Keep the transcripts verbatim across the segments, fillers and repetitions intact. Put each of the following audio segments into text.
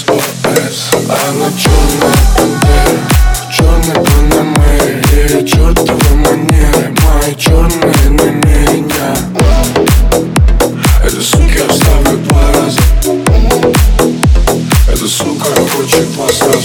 эс о эс. Она черная пантера в черной панамере, чертовы манеры, мои черные намерения. Эта сука оставлю два раза, эта сука хочет вас сразу.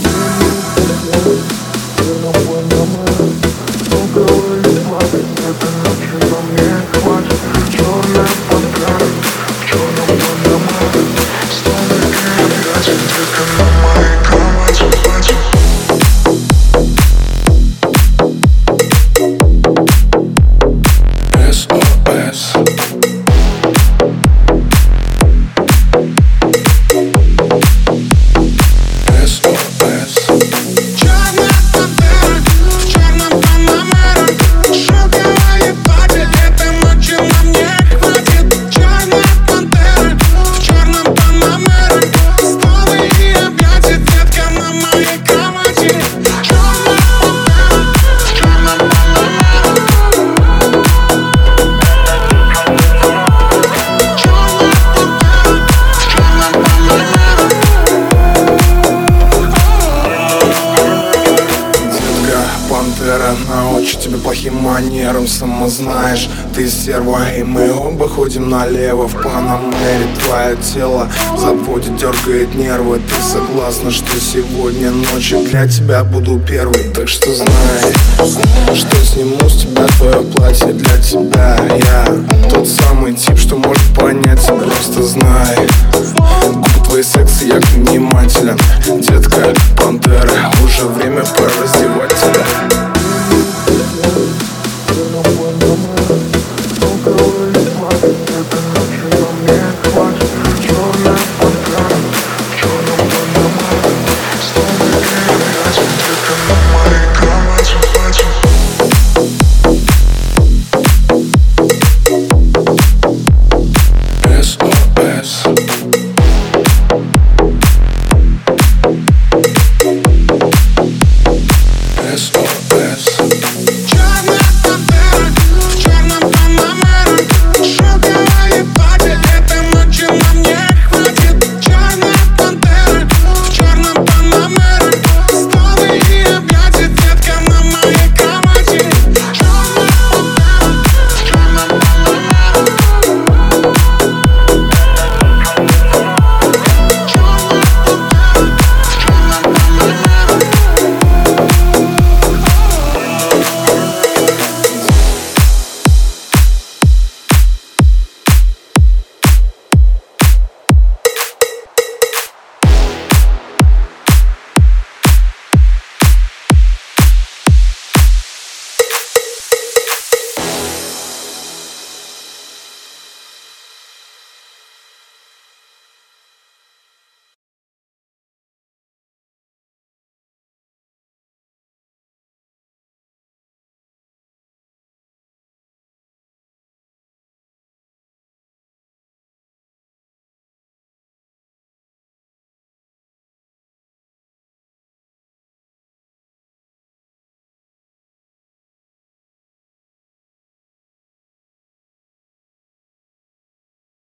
Научу тебя плохим манерам, сама знаешь, ты стерва, и мы оба ходим налево в Панамере. Твое тело заводит, дергает нервы. Ты согласна, что сегодня ночью для тебя буду первый? Так что знай, что сниму с тебя твое платье для тебя. Я тот самый тип, что может понять тебя. Просто знай, губы твои секси, я внимателен. Детка, пантера, уже время пора.